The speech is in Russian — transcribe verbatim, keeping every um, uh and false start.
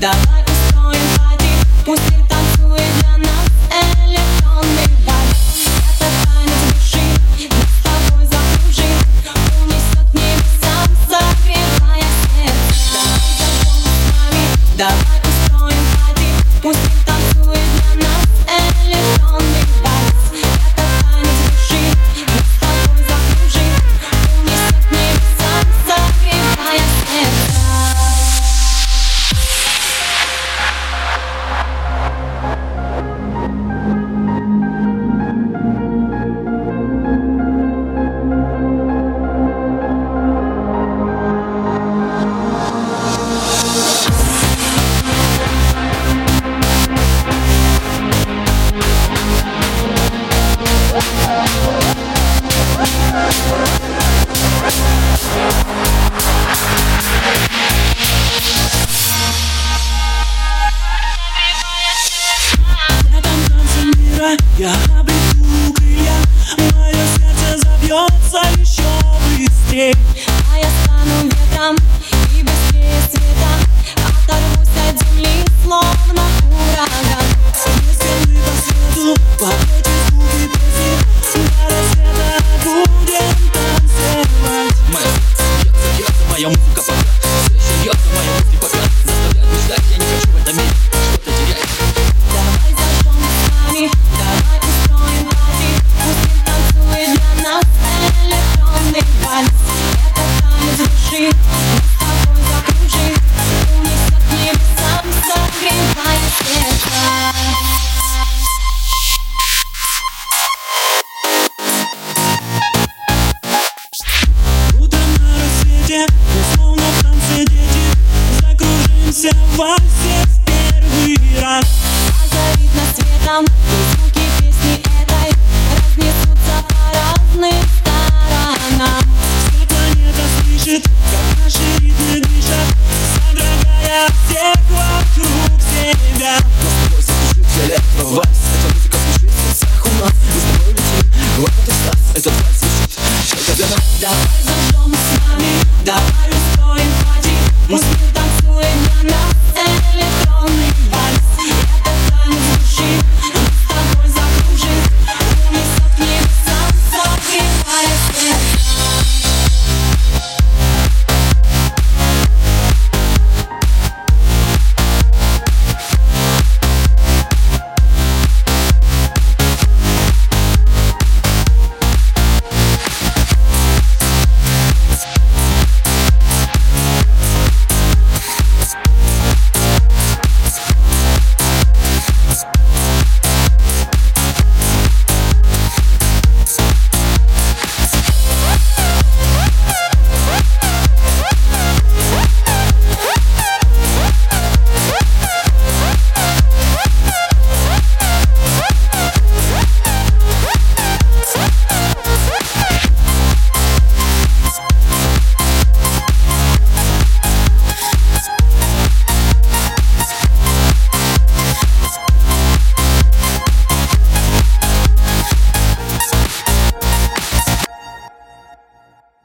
Давай устроим пати, пусть мир танцует для нас электронный вальс. Это танец души, мы с тобой закружим, унесет небесам, согревая сердце. Давай устроим пати, пусть мир танцует для нас электронный вальс. Это танец души, мы с тобой закружим, унесет небесам, согревая сердце. Я обрету крылья, мое сердце забьется еще быстрее. А я стану ветром и быстрее света, оторвусь от земли, словно ураган. Если мы по свету попьете звуки песни, до рассвета будем танцевать. Моя сердце бьется, моя музыка пока все еще льется, мои мысли пока заставляют мечтать. Я не хочу в этом мире что-то терять. Давай зажжем с вами, давай устроим пати, пусть мир танцует для нас электронный вальс. Это танец души, мы с тобой закружим, унесет небесам, согревая сердце. Утром на рассвете, мы словно в танце дети, закружимся в вальсе в первый раз. Озарит нас светом, и звуки песни этой разнесутся по разным сторонам. Вся планета слышит, как наши ритмы дышат, содрогая всех вокруг себя.